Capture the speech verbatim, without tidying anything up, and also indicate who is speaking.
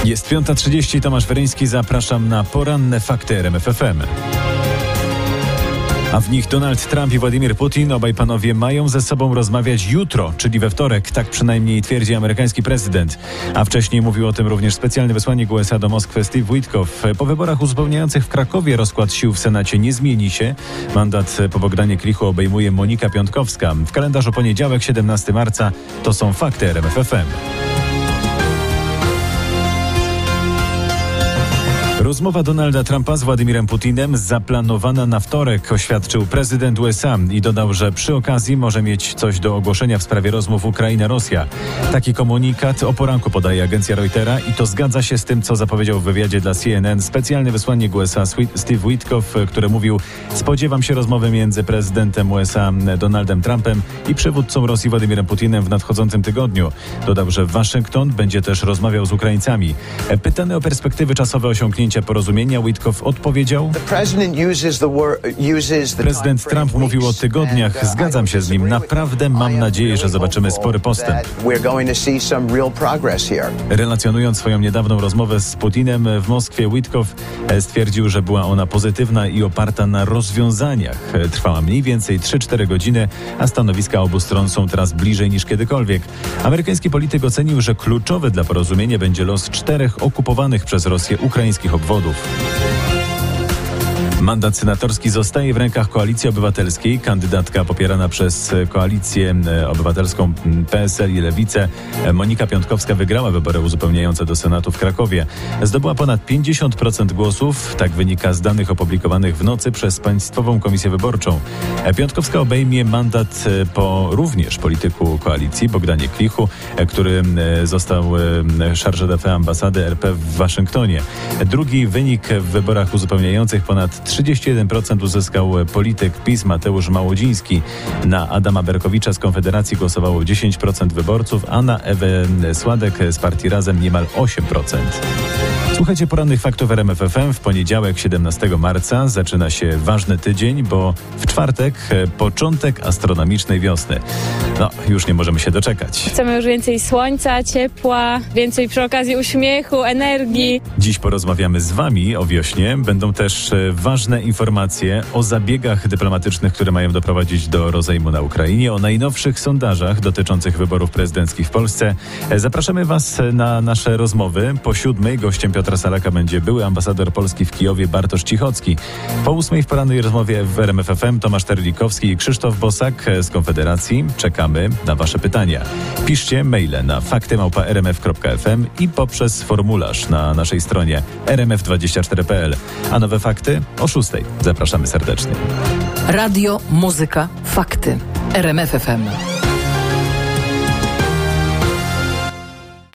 Speaker 1: Jest piąta trzydzieści, Tomasz Weryński, zapraszam na poranne fakty R M F F M. A w nich Donald Trump i Władimir Putin, obaj panowie mają ze sobą rozmawiać jutro, czyli we wtorek, tak przynajmniej twierdzi amerykański prezydent. A wcześniej mówił o tym również specjalny wysłannik U S A do Moskwy Steve Witkow. Po wyborach uzupełniających w Krakowie rozkład sił w Senacie nie zmieni się. Mandat po Bogdanie Klichu obejmuje Monika Piątkowska. W kalendarzu poniedziałek, siedemnastego marca, to są fakty R M F F M. Rozmowa Donalda Trumpa z Władimirem Putinem zaplanowana na wtorek, oświadczył prezydent U S A i dodał, że przy okazji może mieć coś do ogłoszenia w sprawie rozmów Ukraina-Rosja. Taki komunikat o poranku podaje agencja Reutera i to zgadza się z tym, co zapowiedział w wywiadzie dla C N N specjalny wysłannik U S A Steve Witkow, który mówił: spodziewam się rozmowy między prezydentem U S A Donaldem Trumpem i przywódcą Rosji Władimirem Putinem w nadchodzącym tygodniu. Dodał, że Waszyngton będzie też rozmawiał z Ukraińcami. Pytany o perspektywy czasowe osiągnięcia porozumienia, Witkow odpowiedział: prezydent Trump mówił o tygodniach, zgadzam się z nim, naprawdę mam nadzieję, że zobaczymy spory postęp. Relacjonując swoją niedawną rozmowę z Putinem w Moskwie, Witkow stwierdził, że była ona pozytywna i oparta na rozwiązaniach. Trwała mniej więcej trzy cztery godziny, a stanowiska obu stron są teraz bliżej niż kiedykolwiek. Amerykański polityk ocenił, że kluczowy dla porozumienia będzie los czterech okupowanych przez Rosję ukraińskich obwodów. Mandat senatorski zostaje w rękach Koalicji Obywatelskiej. Kandydatka popierana przez Koalicję Obywatelską P S L i Lewicę Monika Piątkowska wygrała wybory uzupełniające do Senatu w Krakowie. Zdobyła ponad pięćdziesiąt procent głosów. Tak wynika z danych opublikowanych w nocy przez Państwową Komisję Wyborczą. Piątkowska obejmie mandat po również polityku koalicji Bogdanie Klichu, który został chargé d'affaires ambasady R P w Waszyngtonie. Drugi wynik w wyborach uzupełniających, ponad trzydzieści jeden procent uzyskał polityk PiS Mateusz Małodziński. Na Adama Berkowicza z Konfederacji głosowało dziesięć procent wyborców, a na Ewę Sładek z partii Razem niemal osiem procent. Słuchajcie porannych faktów R M F F M. W poniedziałek, siedemnastego marca, zaczyna się ważny tydzień, bo w czwartek początek astronomicznej wiosny. No, już nie możemy się doczekać.
Speaker 2: Chcemy już więcej słońca, ciepła, więcej przy okazji uśmiechu, energii.
Speaker 1: Dziś porozmawiamy z Wami o wiośnie. Będą też ważne informacje o zabiegach dyplomatycznych, które mają doprowadzić do rozejmu na Ukrainie, o najnowszych sondażach dotyczących wyborów prezydenckich w Polsce. Zapraszamy Was na nasze rozmowy. Po siódmej gościem Piotra Salaka będzie były ambasador Polski w Kijowie Bartosz Cichocki. Po ósmej w porannej rozmowie w R M F F M Tomasz Terlikowski i Krzysztof Bosak z Konfederacji. Czekamy na Wasze pytania. Piszcie maile na fakty małpa r m f kropka f m i poprzez formularz na naszej stronie r m f dwadzieścia cztery kropka p l. A nowe fakty o szóstej. Zapraszamy serdecznie.
Speaker 3: Radio, muzyka, fakty. R M F F M.